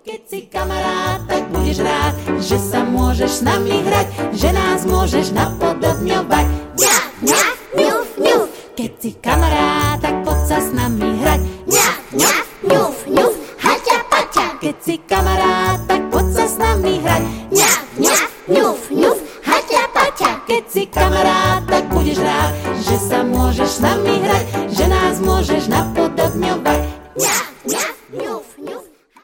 Keď si kamarát, tak budeš rád, že sa môžeš s nami hrať, že nás môžeš napodobňovať. Ňaf, ňaf, ňuf, ňuf. Keď si kamarát, tak poď sa s nami hrať. Ňaf, ňaf, ňuf, ňuf, haťa, paťa. Keď si kamarát, tak poď sa s nami hrať. Ňaf, ňaf, ňuf, ňuf, haťa, paťa. Keď si kamarát, tak budeš rád, že sa môžeš s nami hrať, že nás môžeš napodobňovať. Ňaf.